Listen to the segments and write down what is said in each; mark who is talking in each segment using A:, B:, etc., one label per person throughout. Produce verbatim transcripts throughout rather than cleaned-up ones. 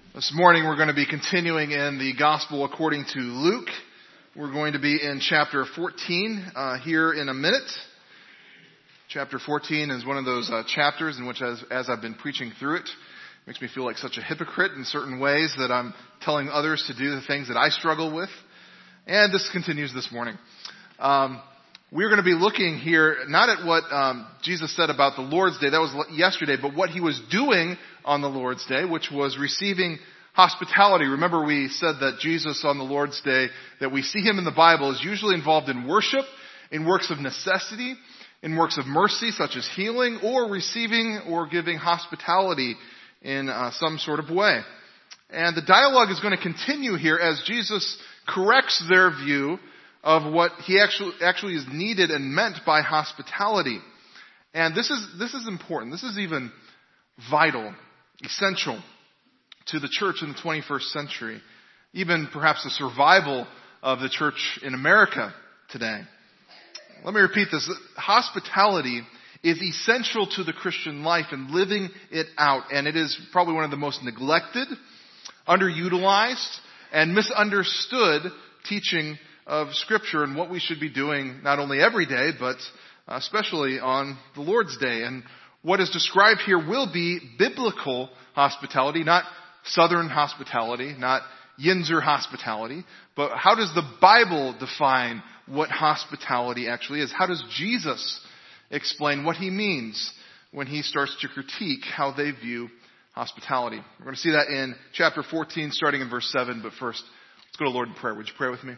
A: This morning we're going to be continuing in the Gospel according to Luke. We're going to be in chapter fourteen uh, here in a minute. Chapter fourteen is one of those uh, chapters in which as, as I've been preaching through it, it makes me feel like such a hypocrite in certain ways that I'm telling others to do the things that I struggle with. And this continues this morning. Um, we're going to be looking here not at what um, Jesus said about the Lord's Day, that was yesterday, but what he was doing on the Lord's Day, which was receiving hospitality. Remember, we said that Jesus on the Lord's Day, that we see him in the Bible, is usually involved in worship, in works of necessity, in works of mercy, such as healing, or receiving or giving hospitality in uh, some sort of way. And the dialogue is going to continue here as Jesus corrects their view of what he actually actually is needed and meant by hospitality. And this is this is important. This is even vital, essential to the church in the twenty-first century, even perhaps the survival of the church in America today. Let me repeat this. Hospitality is essential to the Christian life and living it out. And it is probably one of the most neglected, underutilized, and misunderstood teaching of Scripture and what we should be doing not only every day, but especially on the Lord's Day. And what is described here will be biblical hospitality, not Southern hospitality, not Yinzer hospitality, but how does the Bible define what hospitality actually is? How does Jesus explain what he means when he starts to critique how they view hospitality? We're going to see that in chapter fourteen, starting in verse seven, but first, let's go to the Lord in prayer. Would you pray with me?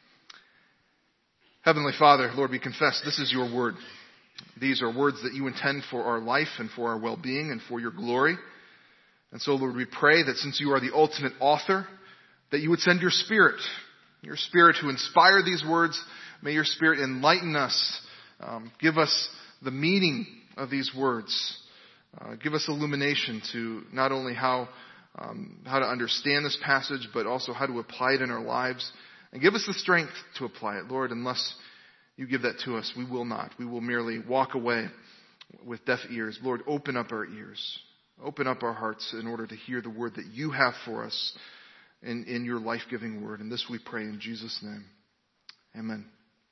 A: Heavenly Father, Lord, we confess this is your word. These are words that you intend for our life and for our well-being and for your glory. And so, Lord, we pray that since you are the ultimate author, that you would send your Spirit, your Spirit to inspire these words. May your Spirit enlighten us, um, give us the meaning of these words, uh, give us illumination to not only how um, how to understand this passage, but also how to apply it in our lives. And give us the strength to apply it, Lord. Unless you give that to us, we will not. We will merely walk away with deaf ears. Lord, open up our ears. Open up our hearts in order to hear the word that you have for us in, in your life-giving word. And this we pray in Jesus' name. Amen.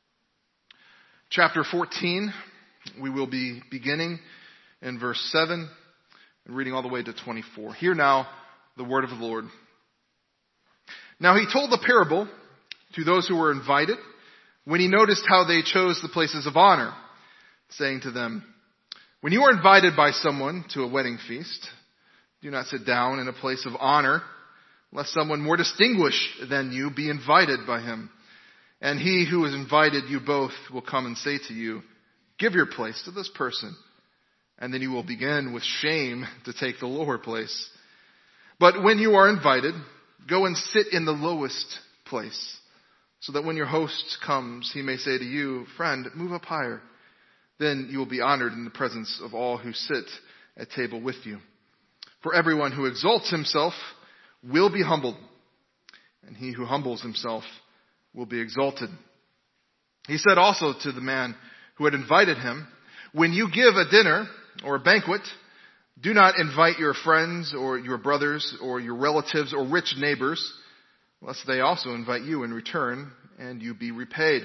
A: Chapter fourteen, we will be beginning in verse seven and reading all the way to twenty-four. Hear now the word of the Lord. Now he told the parable to those who were invited when he noticed how they chose the places of honor, saying to them, when you are invited by someone to a wedding feast, do not sit down in a place of honor, lest someone more distinguished than you be invited by him. And he who has invited you both will come and say to you, give your place to this person. And then you will begin with shame to take the lower place. But when you are invited, go and sit in the lowest place, so that when your host comes, he may say to you, friend, move up higher. Then you will be honored in the presence of all who sit at table with you. For everyone who exalts himself will be humbled, and he who humbles himself will be exalted. He said also to the man who had invited him, when you give a dinner or a banquet, do not invite your friends or your brothers or your relatives or rich neighbors, lest they also invite you in return and you be repaid.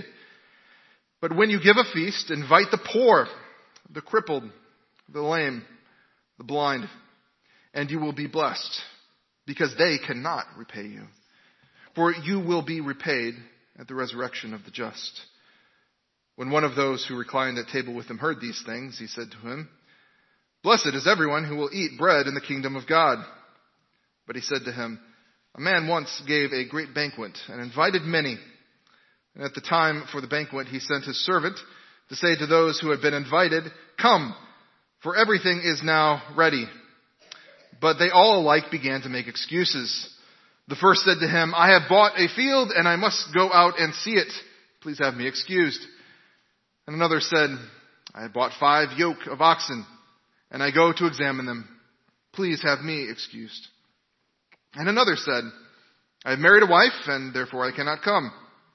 A: But when you give a feast, invite the poor, the crippled, the lame, the blind, and you will be blessed, because they cannot repay you. For you will be repaid at the resurrection of the just. When one of those who reclined at table with him heard these things, he said to him, blessed is everyone who will eat bread in the kingdom of God. But he said to him, a man once gave a great banquet and invited many. And at the time for the banquet, he sent his servant to say to those who had been invited, come, for everything is now ready. But they all alike began to make excuses. The first said to him, I have bought a field and I must go out and see it. Please have me excused. And another said, I have bought five yoke of oxen and I go to examine them. Please have me excused. And another said, I have married a wife and therefore I cannot come.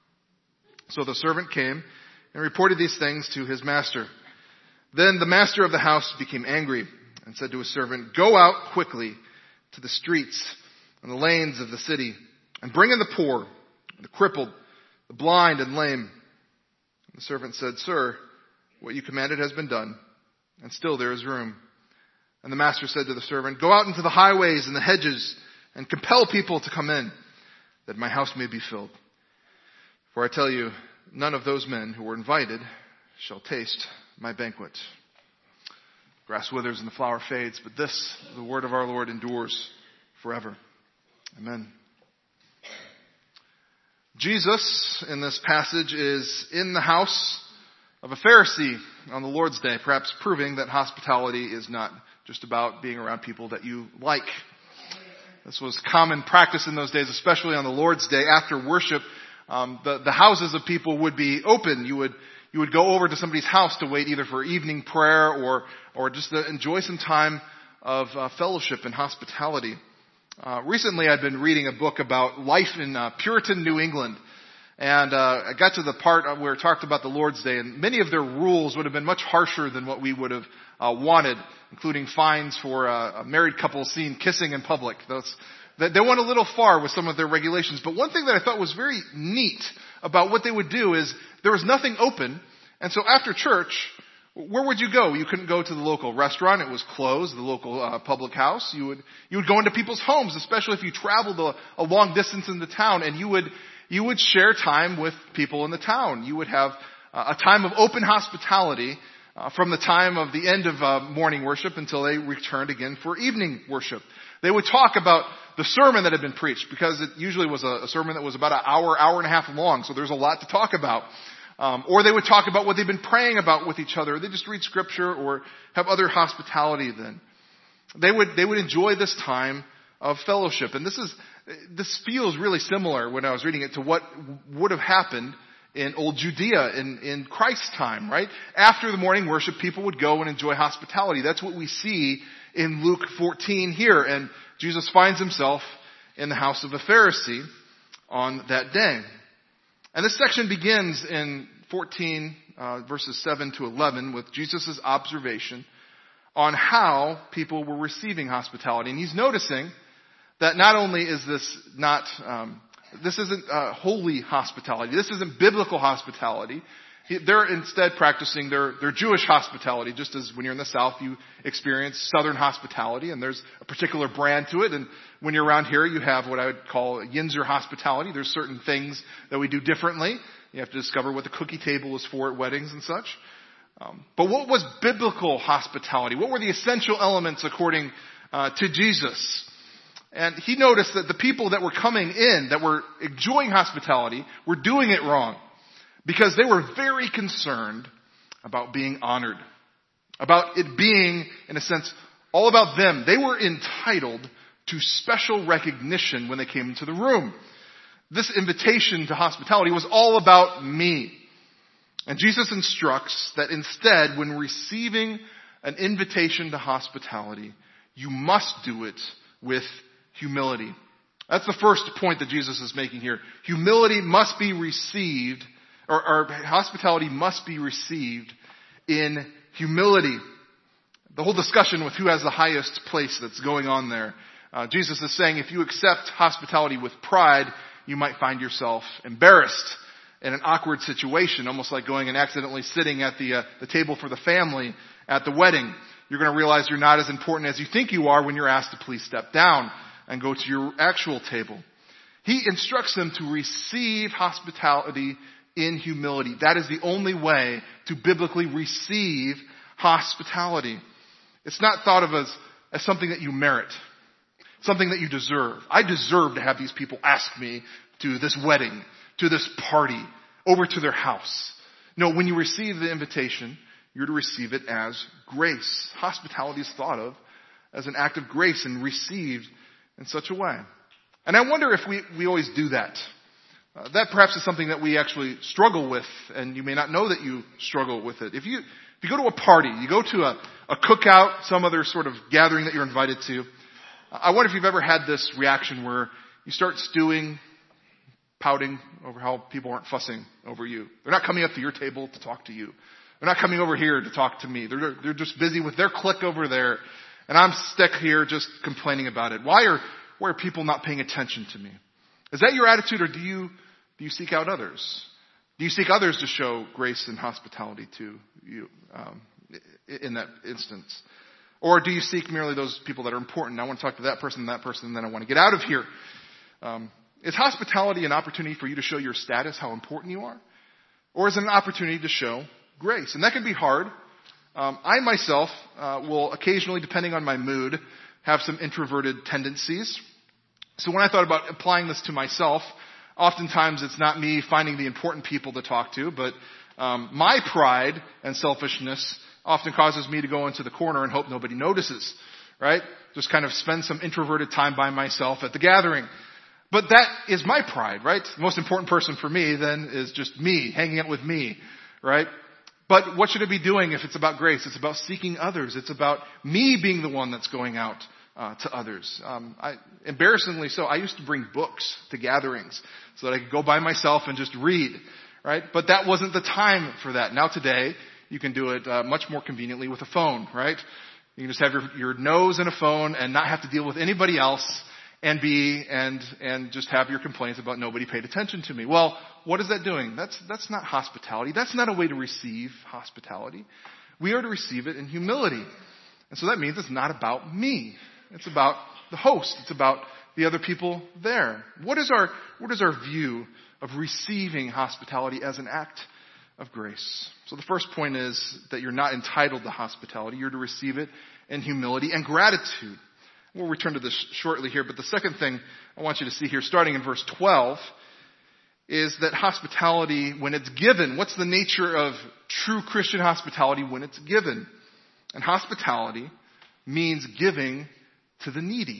A: So the servant came and reported these things to his master. Then the master of the house became angry and said to his servant, go out quickly to the streets and the lanes of the city, and bring in the poor, the crippled, the blind and lame." And the servant said, "Sir, what you commanded has been done, and still there is room." And the master said to the servant, "Go out into the highways and the hedges, and compel people to come in, that my house may be filled. For I tell you, none of those men who were invited shall taste my banquet." Grass withers and the flower fades, but this, the word of our Lord, endures forever. Amen. Jesus, in this passage, is in the house of a Pharisee on the Lord's Day, perhaps proving that hospitality is not just about being around people that you like. This was common practice in those days, especially on the Lord's Day. After worship, um, the, the houses of people would be open. You would you would go over to somebody's house to wait either for evening prayer or or just to enjoy some time of uh, fellowship and hospitality. Uh, recently, I'd been reading a book about life in uh, Puritan New England. And uh, I got to the part where it talked about the Lord's Day, and many of their rules would have been much harsher than what we would have uh, wanted, including fines for uh, a married couple seen kissing in public. Those, they went a little far with some of their regulations. But one thing that I thought was very neat about what they would do is there was nothing open, and so after church, where would you go? You couldn't go to the local restaurant. It was closed, the local uh, public house. You would you would go into people's homes, especially if you traveled a, a long distance in the town, and you would you would share time with people in the town. You would have uh, a time of open hospitality uh, from the time of the end of uh, morning worship until they returned again for evening worship. They would talk about the sermon that had been preached, because it usually was a, a sermon that was about an hour, hour and a half long, so there's a lot to talk about. Um, or they would talk about what they've been praying about with each other. They just read scripture or have other hospitality then. They would, they would enjoy this time of fellowship. And this is, this feels really similar when I was reading it to what would have happened in old Judea in, in Christ's time, right? After the morning worship, people would go and enjoy hospitality. That's what we see in Luke fourteen here. And Jesus finds himself in the house of a Pharisee on that day. And this section begins in fourteen, uh, verses seven to eleven with Jesus' observation on how people were receiving hospitality. And he's noticing that not only is this not, um, this isn't uh, holy hospitality. This isn't biblical hospitality. He, they're instead practicing their, their Jewish hospitality, just as when you're in the South, you experience Southern hospitality, and there's a particular brand to it. And when you're around here, you have what I would call Yinzer hospitality. There's certain things that we do differently. You have to discover what the cookie table is for at weddings and such. Um, but what was biblical hospitality? What were the essential elements according uh, to Jesus? And he noticed that the people that were coming in, that were enjoying hospitality, were doing it wrong. Because they were very concerned about being honored. About it being, in a sense, all about them. They were entitled to special recognition when they came into the room. This invitation to hospitality was all about me. And Jesus instructs that instead, when receiving an invitation to hospitality, you must do it with humility. That's the first point that Jesus is making here. Humility must be received Or, or hospitality must be received in humility. The whole discussion with who has the highest place that's going on there. Uh, Jesus is saying if you accept hospitality with pride, you might find yourself embarrassed in an awkward situation, almost like going and accidentally sitting at the, uh, the table for the family at the wedding. You're going to realize you're not as important as you think you are when you're asked to please step down and go to your actual table. He instructs them to receive hospitality in humility. That is the only way to biblically receive hospitality. It's not thought of as, as something that you merit, something that you deserve. I deserve to have these people ask me to this wedding, to this party, over to their house. No, when you receive the invitation, you're to receive it as grace. Hospitality is thought of as an act of grace and received in such a way. And I wonder if we, we always do that. Uh, that perhaps is something that we actually struggle with, and you may not know that you struggle with it. If you if you go to a party, you go to a, a cookout, some other sort of gathering that you're invited to, I wonder if you've ever had this reaction where you start stewing, pouting over how people aren't fussing over you. They're not coming up to your table to talk to you. They're not coming over here to talk to me. They're they're just busy with their clique over there, and I'm stuck here just complaining about it. Why are why are people not paying attention to me? Is that your attitude, or do you, do you seek out others? Do you seek others to show grace and hospitality to you um, in that instance? Or do you seek merely those people that are important? I want to talk to that person and that person, and then I want to get out of here. Um, is hospitality an opportunity for you to show your status, how important you are? Or is it an opportunity to show grace? And that can be hard. Um, I myself uh, will occasionally, depending on my mood, have some introverted tendencies. So when I thought about applying this to myself, oftentimes it's not me finding the important people to talk to, but um, my pride and selfishness often causes me to go into the corner and hope nobody notices, right? Just kind of spend some introverted time by myself at the gathering. But that is my pride, right? The most important person for me then is just me, hanging out with me, right? But what should it be doing if it's about grace? It's about seeking others. It's about me being the one that's going out uh, to others. Um, I, embarrassingly so, I used to bring books to gatherings so that I could go by myself and just read, right? But that wasn't the time for that. Now today, you can do it uh, much more conveniently with a phone, right? You can just have your, your nose in a phone and not have to deal with anybody else and be, and, and just have your complaints about nobody paid attention to me. Well, what is that doing? That's, that's not hospitality. That's not a way to receive hospitality. We are to receive it in humility. And so that means it's not about me. It's about the host. It's about the other people there. What is our, what is our view of receiving hospitality as an act of grace? So the first point is that you're not entitled to hospitality. You're to receive it in humility and gratitude. We'll return to this shortly here, but the second thing I want you to see here, starting in verse twelve, is that hospitality, when it's given, what's the nature of true Christian hospitality when it's given? And hospitality means giving to the needy.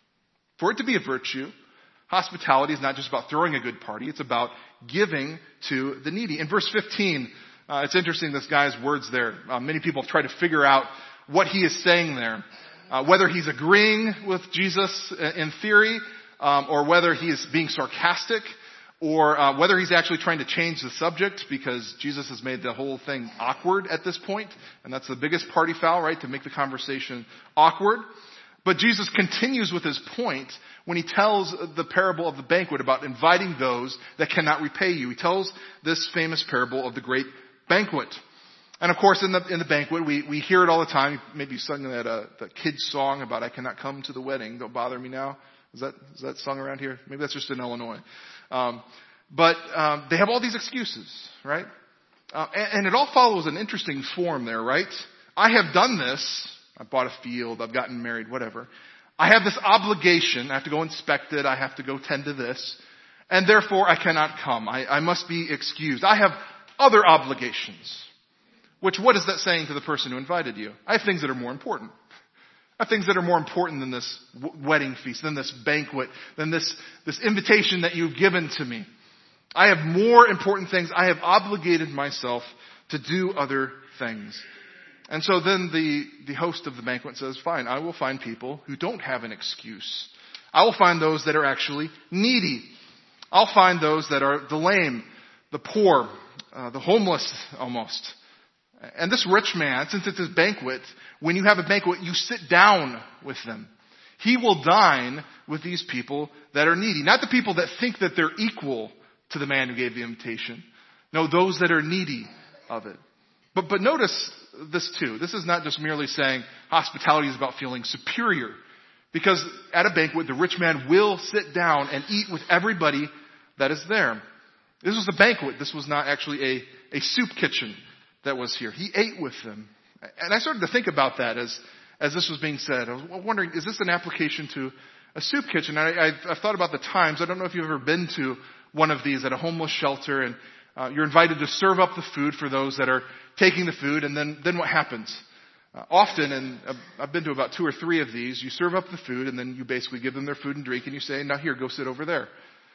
A: For it to be a virtue, hospitality is not just about throwing a good party, it's about giving to the needy. In verse fifteen, uh, it's interesting, this guy's words there. Uh, many people have tried to figure out what he is saying there. Uh, whether he's agreeing with Jesus in theory, um, or whether he is being sarcastic, or uh, whether he's actually trying to change the subject, because Jesus has made the whole thing awkward at this point, and that's the biggest party foul, right, to make the conversation awkward. But Jesus continues with his point when he tells the parable of the banquet about inviting those that cannot repay you. He tells this famous parable of the great banquet. And of course, in the in the banquet, we, we hear it all the time. Maybe you sung that uh, the kids' song about "I cannot come to the wedding, don't bother me now." Is that is that sung around here? Maybe that's just in Illinois. Um, but um, they have all these excuses, right? Uh, and, and it all follows an interesting form there, right? I have done this. I bought a field. I've gotten married. Whatever. I have this obligation. I have to go inspect it. I have to go tend to this, and therefore I cannot come. I, I must be excused. I have other obligations. Which, what is that saying to the person who invited you? I have things that are more important. I have things that are more important than this w- wedding feast, than this banquet, than this, this invitation that you've given to me. I have more important things. I have obligated myself to do other things. And so then the, the host of the banquet says, fine, I will find people who don't have an excuse. I will find those that are actually needy. I'll find those that are the lame, the poor, uh, the homeless almost. And this rich man, since it's his banquet, when you have a banquet, you sit down with them. He will dine with these people that are needy. Not the people that think that they're equal to the man who gave the invitation. No, those that are needy of it. But, but notice this too. This is not just merely saying hospitality is about feeling superior. Because at a banquet, the rich man will sit down and eat with everybody that is there. This was a banquet. This was not actually a, a soup kitchen that was here. He ate with them. And I started to think about that as, as this was being said. I was wondering, is this an application to a soup kitchen? I, I've, I've thought about the times. I don't know if you've ever been to one of these at a homeless shelter, and uh, you're invited to serve up the food for those that are taking the food, and then, then what happens? Uh, often, and I've been to about two or three of these, you serve up the food, and then you basically give them their food and drink, and you say, now here, go sit over there.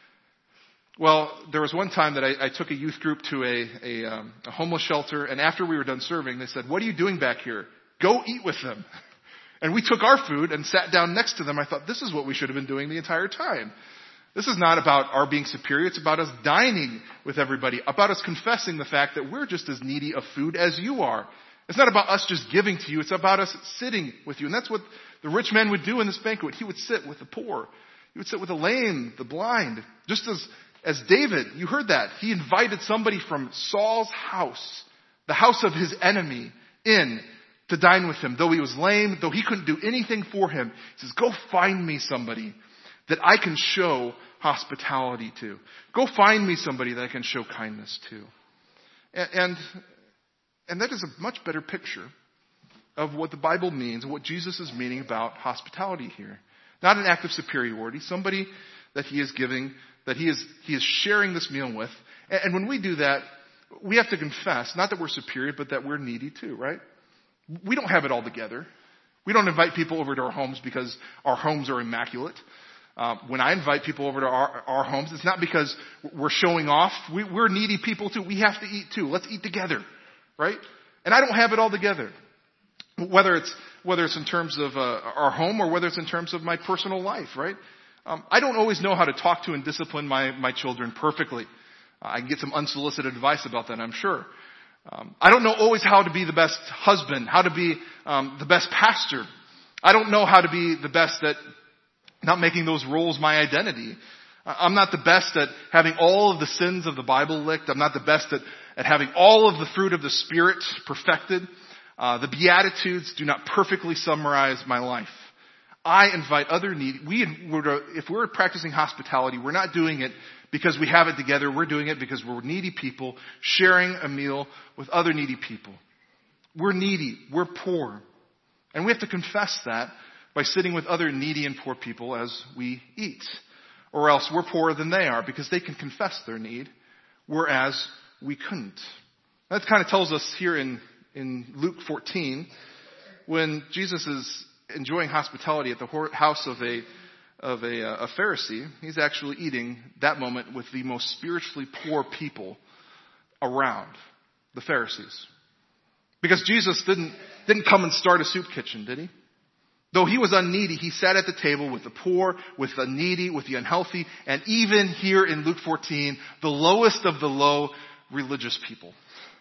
A: Well, there was one time that I, I took a youth group to a, a, um, a homeless shelter, and after we were done serving, they said, what are you doing back here? Go eat with them. And we took our food and sat down next to them. I thought, this is what we should have been doing the entire time. This is not about our being superior. It's about us dining with everybody, about us confessing the fact that we're just as needy of food as you are. It's not about us just giving to you. It's about us sitting with you. And that's what the rich man would do in this banquet. He would sit with the poor He would sit with the lame, the blind. Just as, as David, you heard that. He invited somebody from Saul's house, the house of his enemy, in to dine with him. Though he was lame, though he couldn't do anything for him, he says, go find me somebody that I can show hospitality to. Go find me somebody that I can show kindness to. And, and, and that is a much better picture of what the Bible means, what Jesus is meaning about hospitality here. Not an act of superiority, somebody that he is giving, that he is, he is sharing this meal with. And, and when we do that, we have to confess, not that we're superior, but that we're needy too, right? We don't have it all together. We don't invite people over to our homes because our homes are immaculate. Uh, when I invite people over to our, our homes, it's not because we're showing off. We, we're needy people too. We have to eat too. Let's eat together, right? And I don't have it all together. Whether it's whether it's in terms of uh, our home or whether it's in terms of my personal life, right? Um, I don't always know how to talk to and discipline my, my children perfectly. Uh, I can get some unsolicited advice about that, I'm sure. Um, I don't know always how to be the best husband, how to be um, the best pastor. I don't know how to be the best at not making those roles my identity. I'm not the best at having all of the sins of the Bible licked. I'm not the best at, at having all of the fruit of the Spirit perfected. Uh, the Beatitudes do not perfectly summarize my life. I invite other needy. We, if we're practicing hospitality, we're not doing it because we have it together. We're doing it because we're needy people sharing a meal with other needy people. We're needy. We're poor. And we have to confess that by sitting with other needy and poor people as we eat. Or else we're poorer than they are because they can confess their need, whereas we couldn't. That kind of tells us here in, in Luke fourteen, when Jesus is enjoying hospitality at the house of a of a, a Pharisee, he's actually eating that moment with the most spiritually poor people around, the Pharisees. Because Jesus didn't didn't come and start a soup kitchen, did he? Though he was unneedy, he sat at the table with the poor, with the needy, with the unhealthy, and even here in Luke fourteen, the lowest of the low religious people.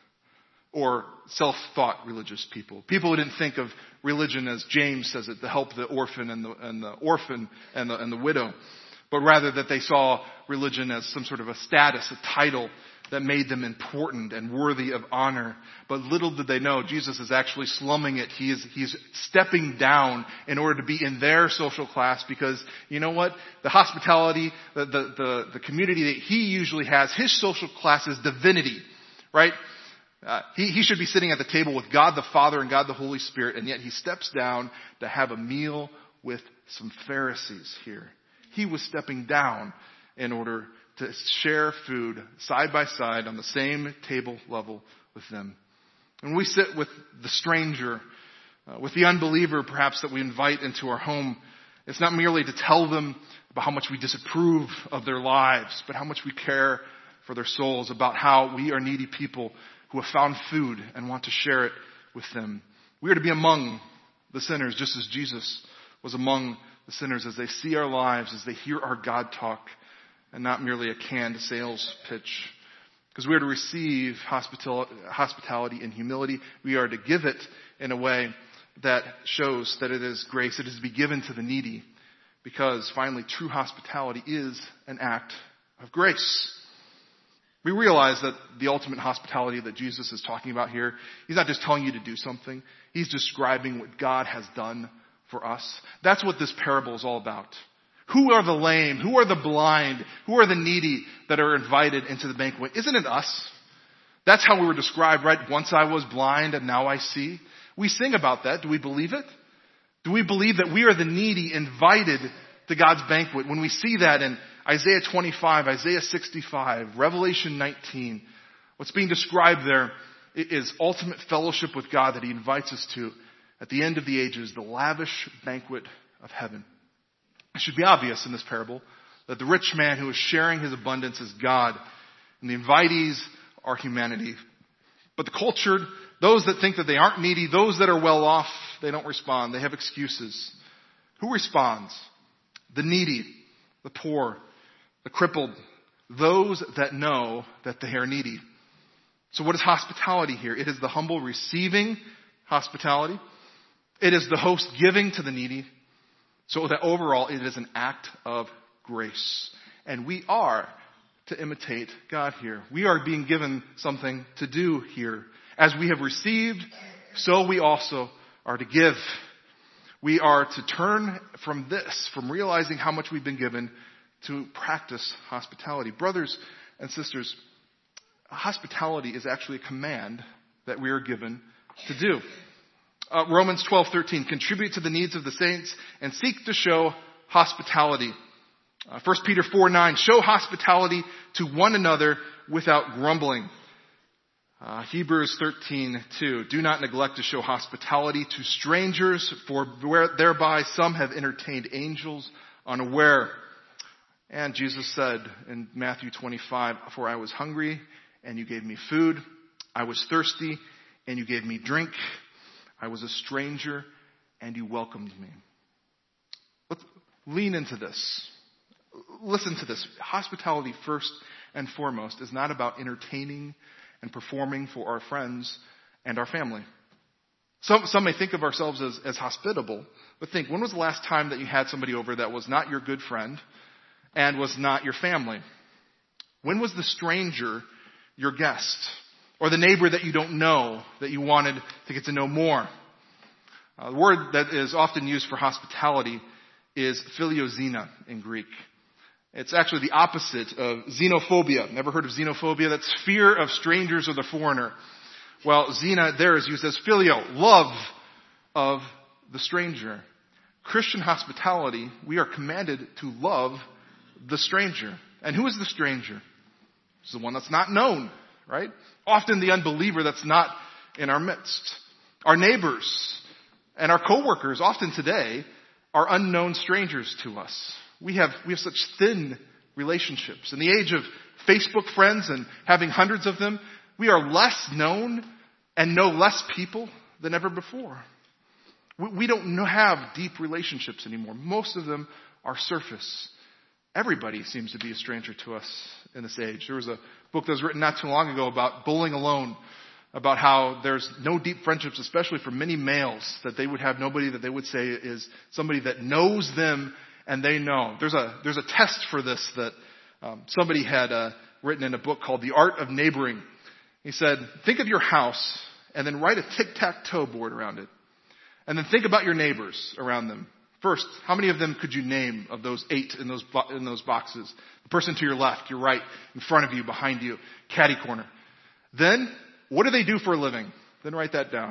A: Or self-thought religious people. People who didn't think of religion as James says it, to help the orphan and the, and the orphan and the, and the widow. But rather that they saw religion as some sort of a status, a title that made them important and worthy of honor. But little did they know, Jesus is actually slumming it. He is, he's stepping down in order to be in their social class because, you know what? The hospitality, the, the, the, the community that he usually has, his social class is divinity, right? Uh, he, he should be sitting at the table with God the Father and God the Holy Spirit, and yet he steps down to have a meal with some Pharisees here. He was stepping down in order to share food side by side on the same table level with them. And we sit with the stranger, uh, with the unbeliever perhaps that we invite into our home. It's not merely to tell them about how much we disapprove of their lives, but how much we care for their souls, about how we are needy people who have found food and want to share it with them. We are to be among the sinners just as Jesus was among the sinners as they see our lives, as they hear our God talk, and not merely a canned sales pitch. Because we are to receive hospital- hospitality in humility. We are to give it in a way that shows that it is grace. It is to be given to the needy. Because finally, true hospitality is an act of grace. We realize that the ultimate hospitality that Jesus is talking about here, he's not just telling you to do something. He's describing what God has done for us. That's what this parable is all about. Who are the lame? Who are the blind? Who are the needy that are invited into the banquet? Isn't it us? That's how we were described, right? Once I was blind and now I see. We sing about that. Do we believe it? Do we believe that we are the needy invited to God's banquet? When we see that in Isaiah twenty-five, Isaiah sixty-five, Revelation nineteen, what's being described there is ultimate fellowship with God that he invites us to at the end of the ages, the lavish banquet of heaven. It should be obvious in this parable that the rich man who is sharing his abundance is God, and the invitees are humanity. But the cultured, those that think that they aren't needy, those that are well off, they don't respond. They have excuses. Who responds? The needy, the poor, the crippled, those that know that they are needy. So what is hospitality here? It is the humble receiving hospitality. It is the host giving to the needy. So that overall it is an act of grace. And we are to imitate God here. We are being given something to do here. As we have received, so we also are to give. We are to turn from this, from realizing how much we've been given, to practice hospitality. Brothers and sisters, hospitality is actually a command that we are given to do. Uh, Romans twelve thirteen, contribute to the needs of the saints and seek to show hospitality. Uh, First Peter four nine, show hospitality to one another without grumbling. Uh, Hebrews thirteen two, do not neglect to show hospitality to strangers, for thereby some have entertained angels unaware. And Jesus said in Matthew twenty-five, for I was hungry and you gave me food. I was thirsty and you gave me drink. I was a stranger and you welcomed me. Let's lean into this. Listen to this. Hospitality, first and foremost, is not about entertaining and performing for our friends and our family. Some, some may think of ourselves as, as hospitable, but think, when was the last time that you had somebody over that was not your good friend and was not your family? When was the stranger your guest? Or the neighbor that you don't know, that you wanted to get to know more? Uh, the word that is often used for hospitality is philioxenia in Greek. It's actually the opposite of xenophobia. Never heard of xenophobia? That's fear of strangers or the foreigner. Well, xena there is used as phileo, love of the stranger. Christian hospitality, we are commanded to love the stranger. And who is the stranger? It's the one that's not known, right? Often the unbeliever that's not in our midst. Our neighbors and our coworkers, often today, are unknown strangers to us. We have, we have such thin relationships. In the age of Facebook friends and having hundreds of them, we are less known and know less people than ever before. We, we don't know, have deep relationships anymore. Most of them are surface. Everybody seems to be a stranger to us in this age. There was a book that was written not too long ago about bowling alone, about how there's no deep friendships, especially for many males, that they would have nobody that they would say is somebody that knows them and they know. There's a there's a test for this that um, somebody had uh, written in a book called The Art of Neighboring. He said, think of your house and then write a tic-tac-toe board around it. And then think about your neighbors around them. First, how many of them could you name of those eight in those bo- in those boxes? The person to your left, your right, in front of you, behind you, caddy corner. Then, what do they do for a living? Then write that down.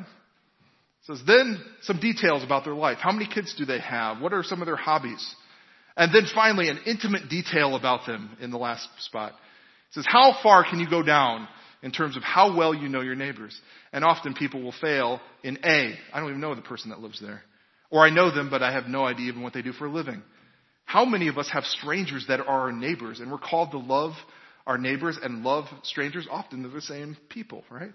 A: It says, then some details about their life. How many kids do they have? What are some of their hobbies? And then finally, an intimate detail about them in the last spot. It says, how far can you go down in terms of how well you know your neighbors? And often people will fail in A, I don't even know the person that lives there. Or I know them, but I have no idea even what they do for a living. How many of us have strangers that are our neighbors? And we're called to love our neighbors and love strangers. Often they're the same people, right?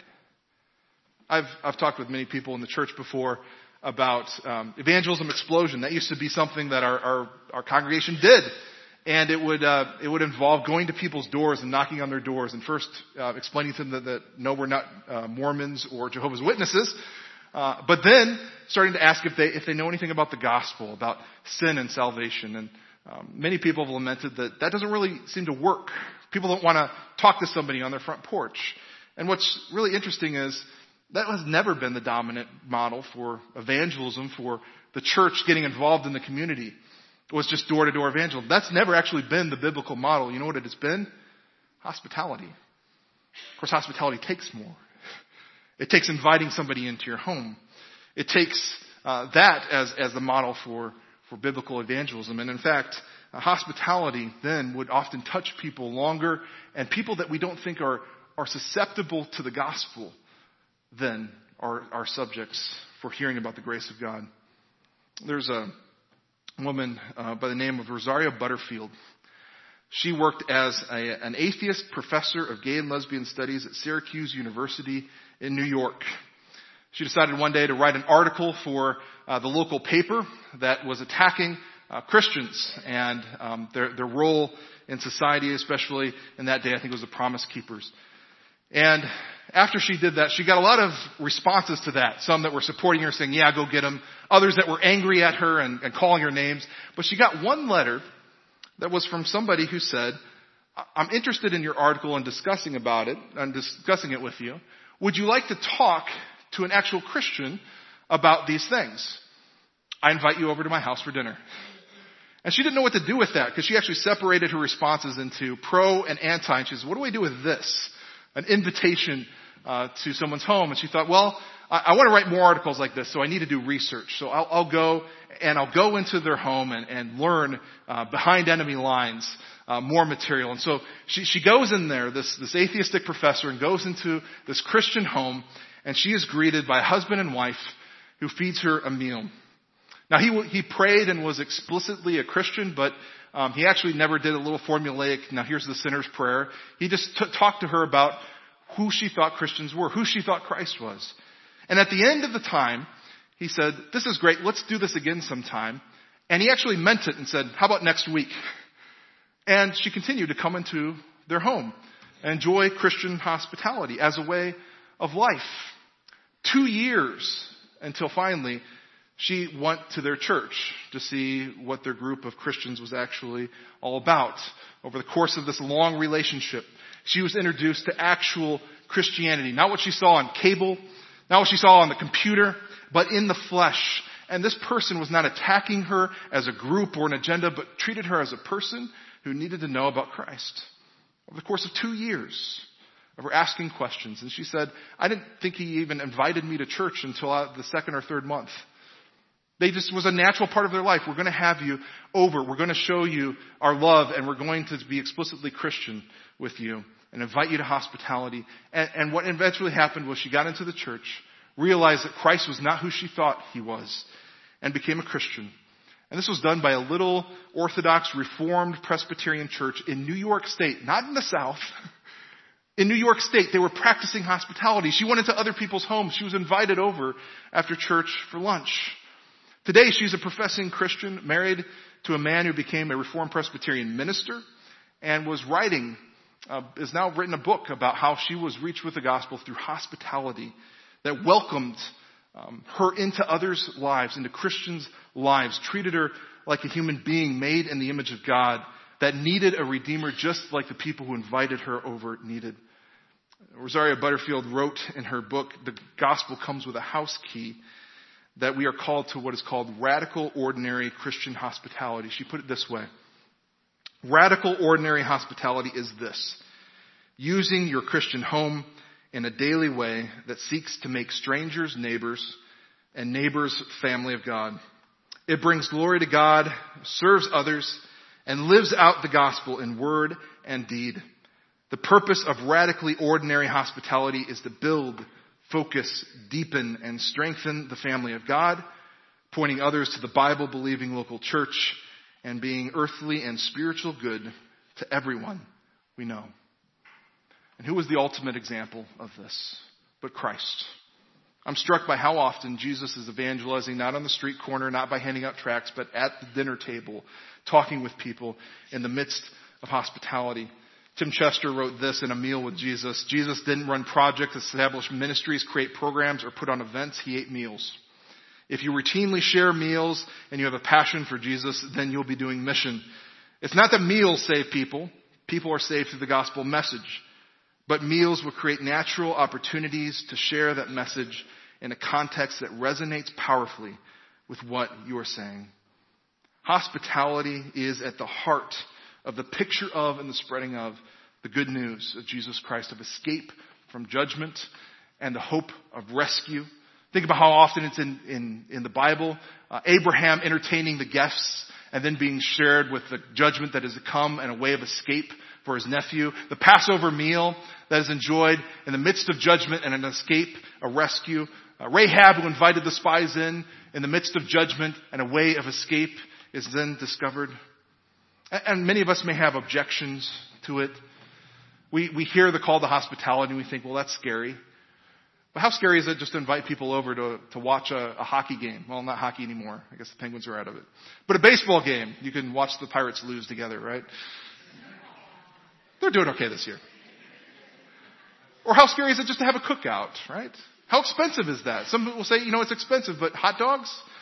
A: I've I've talked with many people in the church before about um, evangelism explosion. That used to be something that our our, our congregation did, and it would uh, it would involve going to people's doors and knocking on their doors and first uh, explaining to them that, that no, we're not uh, Mormons or Jehovah's Witnesses. Uh, but then starting to ask if they if they know anything about the gospel, about sin and salvation. And um, many people have lamented that that doesn't really seem to work. People don't want to talk to somebody on their front porch. And what's really interesting is that has never been the dominant model for evangelism, for the church getting involved in the community. It was just door-to-door evangelism. That's never actually been the biblical model. You know what it has been? Hospitality. Of course, hospitality takes more. It takes inviting somebody into your home. It takes uh, that as, as the model for, for biblical evangelism. And in fact, uh, hospitality then would often touch people longer, and people that we don't think are, are susceptible to the gospel then are, are subjects for hearing about the grace of God. There's a woman uh, by the name of Rosaria Butterfield. She worked as a, an atheist professor of gay and lesbian studies at Syracuse University in New York. She decided one day to write an article for uh, the local paper that was attacking uh, Christians and um, their, their role in society, especially in that day, I think it was the Promise Keepers. And after she did that, she got a lot of responses to that. Some that were supporting her, saying, yeah, go get them. Others that were angry at her and, and calling her names. But she got one letter that was from somebody who said, I'm interested in your article and discussing about it, and discussing it with you. Would you like to talk to an actual Christian about these things? I invite you over to my house for dinner. And she didn't know what to do with that because she actually separated her responses into pro and anti. And she says, what do I do with this? An invitation uh, to someone's home. And she thought, well, I, I want to write more articles like this, so I need to do research. So I'll, I'll go and I'll go into their home and, and learn uh, behind enemy lines uh, more material. And so she, she goes in there, this, this atheistic professor, and goes into this Christian home, and she is greeted by a husband and wife who feeds her a meal. Now, he he prayed and was explicitly a Christian, but um, he actually never did a little formulaic, now here's the sinner's prayer. He just t- talked to her about who she thought Christians were, who she thought Christ was. And at the end of the time, he said, this is great, let's do this again sometime. And he actually meant it and said, how about next week? And she continued to come into their home and enjoy Christian hospitality as a way of life. Two years until finally she went to their church to see what their group of Christians was actually all about. Over the course of this long relationship, she was introduced to actual Christianity. Not what she saw on cable, not what she saw on the computer, but in the flesh. And this person was not attacking her as a group or an agenda, but treated her as a person who needed to know about Christ. Over the course of two years of her asking questions. And she said, I didn't think he even invited me to church until the second or third month. They just was a natural part of their life. We're going to have you over. We're going to show you our love, and we're going to be explicitly Christian with you and invite you to hospitality. And, and what eventually happened was she got into the church, realized that Christ was not who she thought he was, and became a Christian. And this was done by a little Orthodox Reformed Presbyterian church in New York State, not in the South. In New York State, they were practicing hospitality. She went into other people's homes. She was invited over after church for lunch. Today, she's a professing Christian, married to a man who became a Reformed Presbyterian minister, and was writing, uh, has now written a book about how she was reached with the gospel through hospitality that welcomed um, her into others' lives, into Christians' lives, treated her like a human being made in the image of God that needed a redeemer just like the people who invited her over needed. Rosaria Butterfield wrote in her book, The Gospel Comes with a House Key, that we are called to what is called radical ordinary Christian hospitality. She put it this way. Radical ordinary hospitality is this: using your Christian home in a daily way that seeks to make strangers neighbors and neighbors family of God. It brings glory to God, serves others, and lives out the gospel in word and deed. The purpose of radically ordinary hospitality is to build, focus, deepen, and strengthen the family of God, pointing others to the Bible-believing local church, and being earthly and spiritual good to everyone we know. And who was the ultimate example of this but Christ? I'm struck by how often Jesus is evangelizing, not on the street corner, not by handing out tracts, but at the dinner table, talking with people in the midst of hospitality. Tim Chester wrote this in A Meal with Jesus. Jesus didn't run projects, establish ministries, create programs, or put on events. He ate meals. If you routinely share meals and you have a passion for Jesus, then you'll be doing mission. It's not that meals save people. People are saved through the gospel message. But meals will create natural opportunities to share that message in a context that resonates powerfully with what you are saying. Hospitality is at the heart of the picture of and the spreading of the good news of Jesus Christ, of escape from judgment and the hope of rescue. Think about how often it's in, in, in the Bible. Uh, Abraham entertaining the guests and then being shared with the judgment that is to come and a way of escape for his nephew. The Passover meal that is enjoyed in the midst of judgment and an escape, a rescue. Uh, Rahab, who invited the spies in, in the midst of judgment and a way of escape, is then discovered. And many of us may have objections to it. We we hear the call to hospitality and we think, well, that's scary. But how scary is it just to invite people over to, to watch a, a hockey game? Well, not hockey anymore. I guess the Penguins are out of it. But a baseball game, you can watch the Pirates lose together, right? They're doing okay this year. Or how scary is it just to have a cookout, right? How expensive is that? Some people will say, you know, it's expensive, but hot dogs?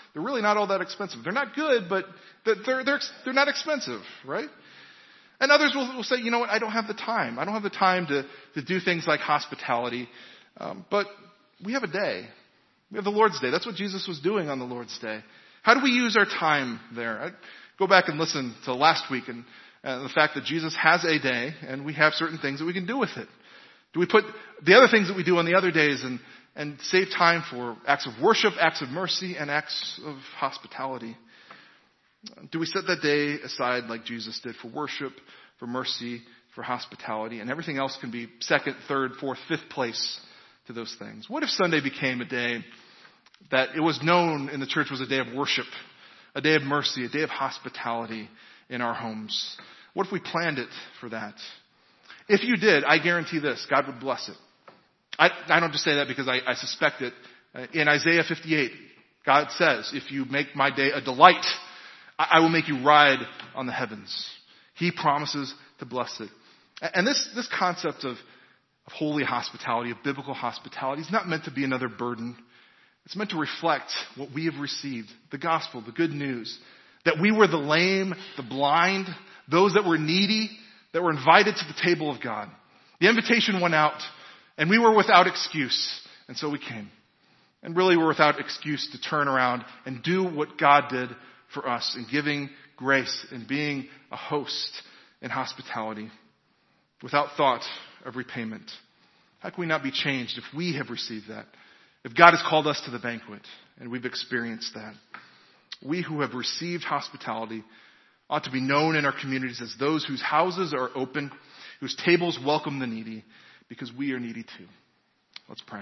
A: they're really not all that expensive. They're not good, but they're, they're, they're not expensive, right? And others will, will say, you know what, I don't have the time. I don't have the time to, to do things like hospitality. Um, but we have a day. We have the Lord's Day. That's what Jesus was doing on the Lord's Day. How do we use our time there? I go back and listen to last week and uh, the fact that Jesus has a day and we have certain things that we can do with it. Do we put the other things that we do on the other days and, and save time for acts of worship, acts of mercy, and acts of hospitality? Do we set that day aside like Jesus did for worship, for mercy, for hospitality, and everything else can be second, third, fourth, fifth place to those things? What if Sunday became a day that it was known in the church was a day of worship, a day of mercy, a day of hospitality in our homes? What if we planned it for that? If you did, I guarantee this, God would bless it. I, I don't just say that because I, I suspect it. In Isaiah fifty-eight, God says, if you make my day a delight, I will make you ride on the heavens. He promises to bless it. And this, this concept of, of holy hospitality, of biblical hospitality, is not meant to be another burden. It's meant to reflect what we have received, the gospel, the good news, that we were the lame, the blind, those that were needy, that were invited to the table of God. The invitation went out, and we were without excuse, and so we came. And really we're without excuse to turn around and do what God did for us in giving grace and being a host in hospitality without thought of repayment. How can we not be changed if we have received that? If God has called us to the banquet and we've experienced that. We who have received hospitality ought to be known in our communities as those whose houses are open, whose tables welcome the needy, because we are needy too. Let's pray.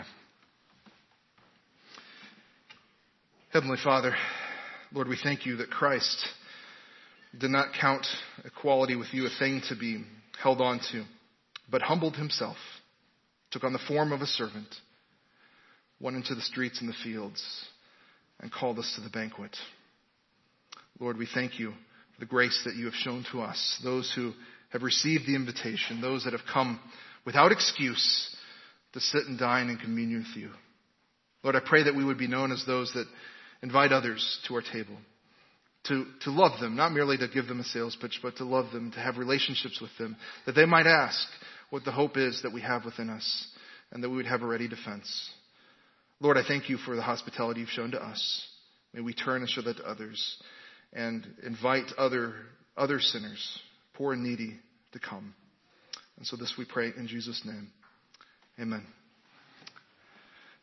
A: Heavenly Father, Lord, we thank you that Christ did not count equality with you a thing to be held on to, but humbled himself, took on the form of a servant, went into the streets and the fields, and called us to the banquet. Lord, we thank you for the grace that you have shown to us, those who have received the invitation, those that have come without excuse to sit and dine in communion with you. Lord, I pray that we would be known as those that invite others to our table, to, to love them, not merely to give them a sales pitch, but to love them, to have relationships with them, that they might ask what the hope is that we have within us, and that we would have a ready defense. Lord, I thank you for the hospitality you've shown to us. May we turn and show that to others, and invite other, other sinners, poor and needy, to come. And so this we pray in Jesus' name. Amen.